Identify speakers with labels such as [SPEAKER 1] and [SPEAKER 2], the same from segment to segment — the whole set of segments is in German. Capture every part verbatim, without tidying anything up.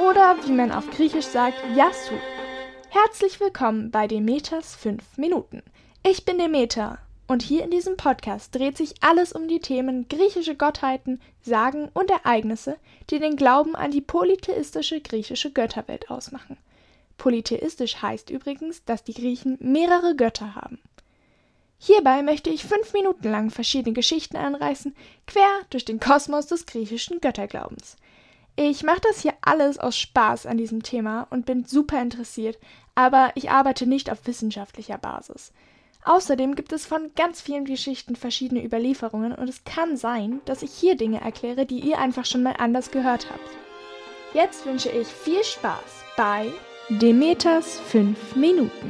[SPEAKER 1] oder wie man auf Griechisch sagt, Yasu. Herzlich willkommen bei Demeters fünf Minuten. Ich bin Demeter und hier in diesem Podcast dreht sich alles um die Themen griechische Gottheiten, Sagen und Ereignisse, die den Glauben an die polytheistische griechische Götterwelt ausmachen. Polytheistisch heißt übrigens, dass die Griechen mehrere Götter haben. Hierbei möchte ich fünf Minuten lang verschiedene Geschichten anreißen, quer durch den Kosmos des griechischen Götterglaubens. Ich mache das hier alles aus Spaß an diesem Thema und bin super interessiert, aber ich arbeite nicht auf wissenschaftlicher Basis. Außerdem gibt es von ganz vielen Geschichten verschiedene Überlieferungen und es kann sein, dass ich hier Dinge erkläre, die ihr einfach schon mal anders gehört habt. Jetzt wünsche ich viel Spaß bei Demeters fünf Minuten.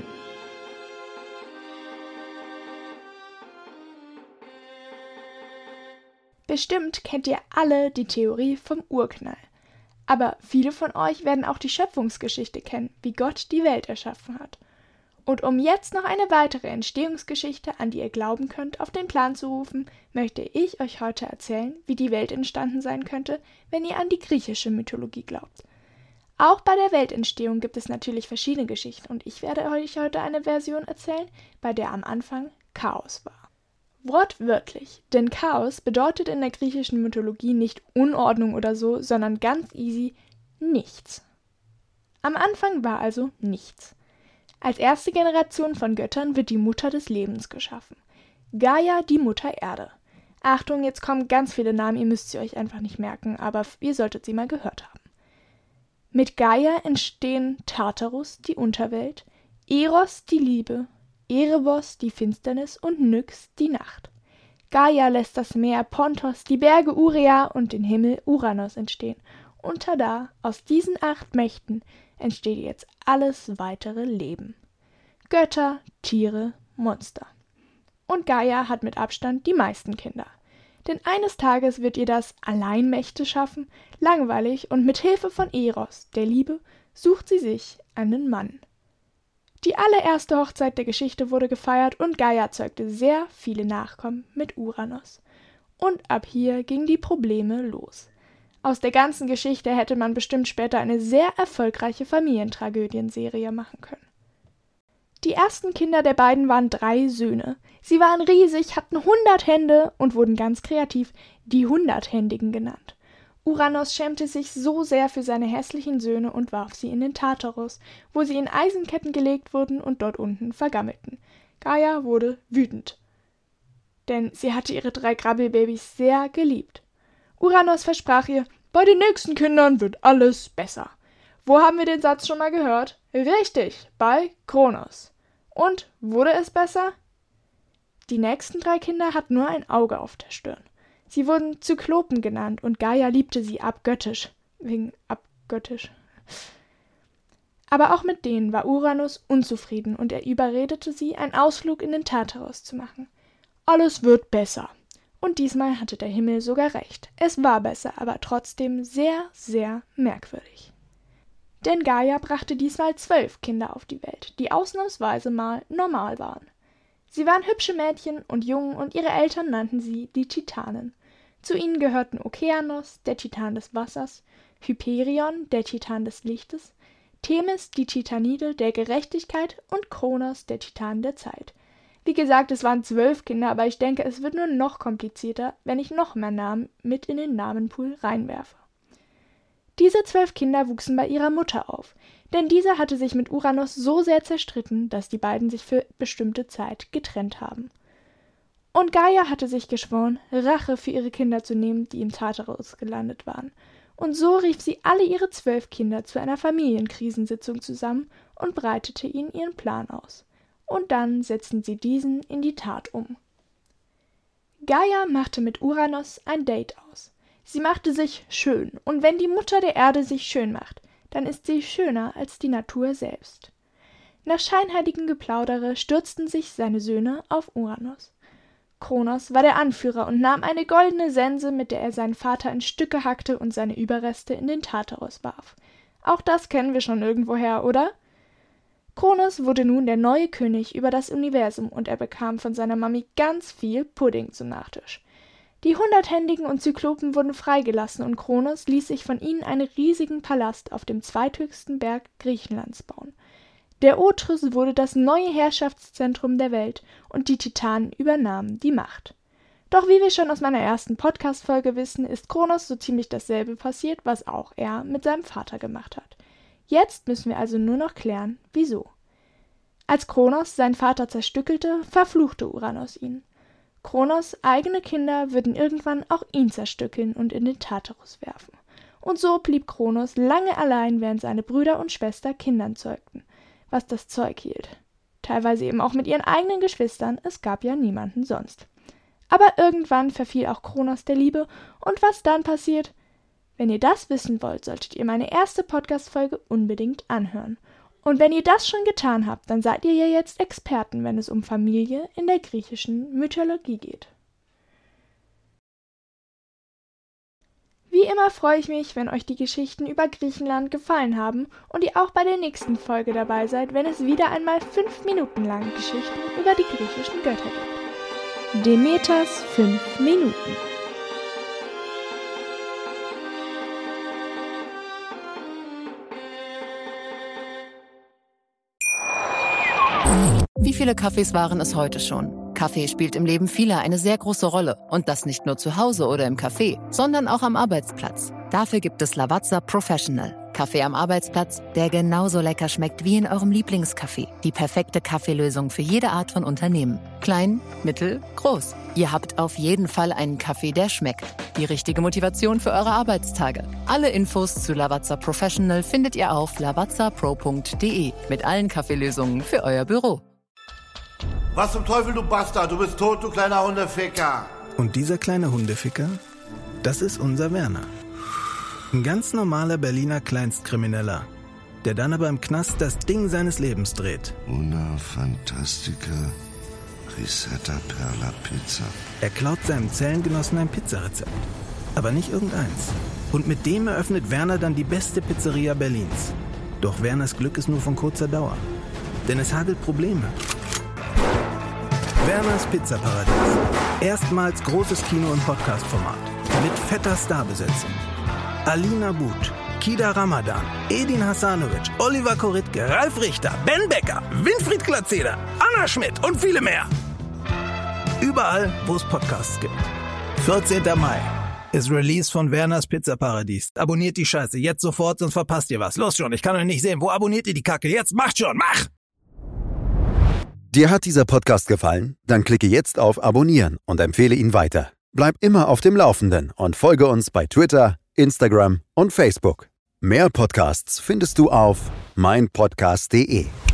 [SPEAKER 1] Bestimmt kennt ihr alle die Theorie vom Urknall. Aber viele von euch werden auch die Schöpfungsgeschichte kennen, wie Gott die Welt erschaffen hat. Und um jetzt noch eine weitere Entstehungsgeschichte, an die ihr glauben könnt, auf den Plan zu rufen, möchte ich euch heute erzählen, wie die Welt entstanden sein könnte, wenn ihr an die griechische Mythologie glaubt. Auch bei der Weltentstehung gibt es natürlich verschiedene Geschichten und ich werde euch heute eine Version erzählen, bei der am Anfang Chaos war. Wortwörtlich, denn Chaos bedeutet in der griechischen Mythologie nicht Unordnung oder so, sondern ganz easy nichts. Am Anfang war also nichts. Als erste Generation von Göttern wird die Mutter des Lebens geschaffen. Gaia, die Mutter Erde. Achtung, jetzt kommen ganz viele Namen, ihr müsst sie euch einfach nicht merken, aber ihr solltet sie mal gehört haben. Mit Gaia entstehen Tartarus, die Unterwelt, Eros, die Liebe, Erebos, die Finsternis und Nyx, die Nacht. Gaia lässt das Meer Pontos, die Berge Urea und den Himmel Uranos entstehen. Und tada, aus diesen acht Mächten entsteht jetzt alles weitere Leben. Götter, Tiere, Monster. Und Gaia hat mit Abstand die meisten Kinder. Denn eines Tages wird ihr das Alleinmächte schaffen, langweilig und mit Hilfe von Eros, der Liebe, sucht sie sich einen Mann. Die allererste Hochzeit der Geschichte wurde gefeiert und Gaia zeugte sehr viele Nachkommen mit Uranos. Und ab hier gingen die Probleme los. Aus der ganzen Geschichte hätte man bestimmt später eine sehr erfolgreiche Familientragödienserie machen können. Die ersten Kinder der beiden waren drei Söhne. Sie waren riesig, hatten hundert Hände und wurden ganz kreativ die Hunderthändigen genannt. Uranos schämte sich so sehr für seine hässlichen Söhne und warf sie in den Tartarus, wo sie in Eisenketten gelegt wurden und dort unten vergammelten. Gaia wurde wütend, denn sie hatte ihre drei Grabbelbabys sehr geliebt. Uranos versprach ihr, bei den nächsten Kindern wird alles besser. Wo haben wir den Satz schon mal gehört? Richtig, bei Kronos. Und wurde es besser? Die nächsten drei Kinder hatten nur ein Auge auf der Stirn. Sie wurden Zyklopen genannt und Gaia liebte sie abgöttisch. Wegen abgöttisch. Aber auch mit denen war Uranus unzufrieden und er überredete sie, einen Ausflug in den Tartarus zu machen. Alles wird besser. Und diesmal hatte der Himmel sogar recht. Es war besser, aber trotzdem sehr, sehr merkwürdig. Denn Gaia brachte diesmal zwölf Kinder auf die Welt, die ausnahmsweise mal normal waren. Sie waren hübsche Mädchen und Jungen und ihre Eltern nannten sie die Titanen. Zu ihnen gehörten Okeanos, der Titan des Wassers, Hyperion, der Titan des Lichtes, Themis, die Titanide der Gerechtigkeit und Kronos, der Titan der Zeit. Wie gesagt, es waren zwölf Kinder, aber ich denke, es wird nur noch komplizierter, wenn ich noch mehr Namen mit in den Namenpool reinwerfe. Diese zwölf Kinder wuchsen bei ihrer Mutter auf, denn diese hatte sich mit Uranos so sehr zerstritten, dass die beiden sich für bestimmte Zeit getrennt haben. Und Gaia hatte sich geschworen, Rache für ihre Kinder zu nehmen, die im Tartarus gelandet waren. Und so rief sie alle ihre zwölf Kinder zu einer Familienkrisensitzung zusammen und breitete ihnen ihren Plan aus. Und dann setzten sie diesen in die Tat um. Gaia machte mit Uranos ein Date aus. Sie machte sich schön, und wenn die Mutter der Erde sich schön macht, dann ist sie schöner als die Natur selbst. Nach scheinheiligem Geplaudere stürzten sich seine Söhne auf Uranos. Kronos war der Anführer und nahm eine goldene Sense, mit der er seinen Vater in Stücke hackte und seine Überreste in den Tartarus warf. Auch das kennen wir schon irgendwoher, oder? Kronos wurde nun der neue König über das Universum und er bekam von seiner Mami ganz viel Pudding zum Nachtisch. Die Hunderthändigen und Zyklopen wurden freigelassen und Kronos ließ sich von ihnen einen riesigen Palast auf dem zweithöchsten Berg Griechenlands bauen. Der Othrys wurde das neue Herrschaftszentrum der Welt und die Titanen übernahmen die Macht. Doch wie wir schon aus meiner ersten Podcast-Folge wissen, ist Kronos so ziemlich dasselbe passiert, was auch er mit seinem Vater gemacht hat. Jetzt müssen wir also nur noch klären, wieso. Als Kronos seinen Vater zerstückelte, verfluchte Uranos ihn. Kronos' eigene Kinder würden irgendwann auch ihn zerstückeln und in den Tartarus werfen. Und so blieb Kronos lange allein, während seine Brüder und Schwester Kindern zeugten, was das Zeug hielt. Teilweise eben auch mit ihren eigenen Geschwistern, es gab ja niemanden sonst. Aber irgendwann verfiel auch Kronos der Liebe, und was dann passiert? Wenn ihr das wissen wollt, solltet ihr meine erste Podcast-Folge unbedingt anhören. Und wenn ihr das schon getan habt, dann seid ihr ja jetzt Experten, wenn es um Familie in der griechischen Mythologie geht. Wie immer freue ich mich, wenn euch die Geschichten über Griechenland gefallen haben und ihr auch bei der nächsten Folge dabei seid, wenn es wieder einmal fünf Minuten lang Geschichten über die griechischen Götter gibt. Demeters fünf Minuten.
[SPEAKER 2] Wie viele Kaffees waren es heute schon? Kaffee spielt im Leben vieler eine sehr große Rolle. Und das nicht nur zu Hause oder im Café, sondern auch am Arbeitsplatz. Dafür gibt es Lavazza Professional. Kaffee am Arbeitsplatz, der genauso lecker schmeckt wie in eurem Lieblingscafé. Die perfekte Kaffeelösung für jede Art von Unternehmen. Klein, mittel, groß. Ihr habt auf jeden Fall einen Kaffee, der schmeckt. Die richtige Motivation für eure Arbeitstage. Alle Infos zu Lavazza Professional findet ihr auf lavazza pro punkt de mit allen Kaffeelösungen für euer Büro.
[SPEAKER 3] Was zum Teufel, du Bastard? Du bist tot, du kleiner Hundeficker.
[SPEAKER 4] Und dieser kleine Hundeficker, das ist unser Werner. Ein ganz normaler Berliner Kleinstkrimineller, der dann aber im Knast das Ding seines Lebens dreht.
[SPEAKER 3] Una fantastica risetta per la pizza.
[SPEAKER 4] Er klaut seinem Zellengenossen ein Pizzarezept, aber nicht irgendeins. Und mit dem eröffnet Werner dann die beste Pizzeria Berlins. Doch Werners Glück ist nur von kurzer Dauer, denn es hagelt Probleme. Werners Pizzaparadies. Erstmals großes Kino- und Podcast-Format. Mit fetter Starbesetzung. Alina But, Kida Ramadan, Edin Hasanovic, Oliver Koritke, Ralf Richter, Ben Becker, Winfried Glatzeder, Anna Schmidt und viele mehr. Überall, wo es Podcasts gibt. vierzehnten Mai ist Release von Werners Pizzaparadies. Abonniert die Scheiße jetzt sofort, sonst verpasst ihr was. Los schon, ich kann euch nicht sehen. Wo abonniert ihr die Kacke? Jetzt macht schon, mach!
[SPEAKER 5] Dir hat dieser Podcast gefallen? Dann klicke jetzt auf Abonnieren und empfehle ihn weiter. Bleib immer auf dem Laufenden und folge uns bei Twitter, Instagram und Facebook. Mehr Podcasts findest du auf mein podcast punkt de.